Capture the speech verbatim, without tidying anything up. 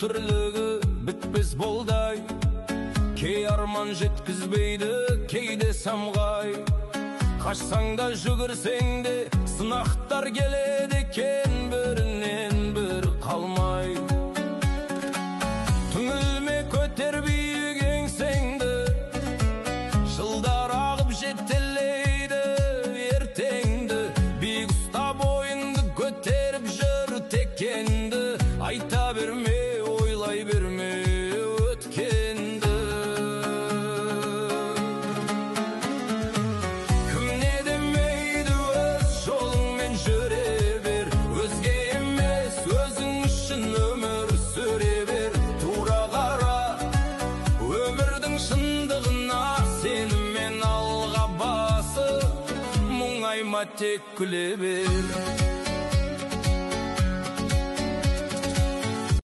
тірлігі бітпес болдай, кей арман жеткізбейді кейде самғай. Қашсаң да жүгірсең де сынақтар келеді екен, бірінен бір қалмай. Түңілме, көтер биік еңсеңді, жылдар ағып жетелейді ертеңді. Биік ұста бойыңды көтеріп жүр текенді, айта берме, ойлай берме өткенді. Тек күле бер.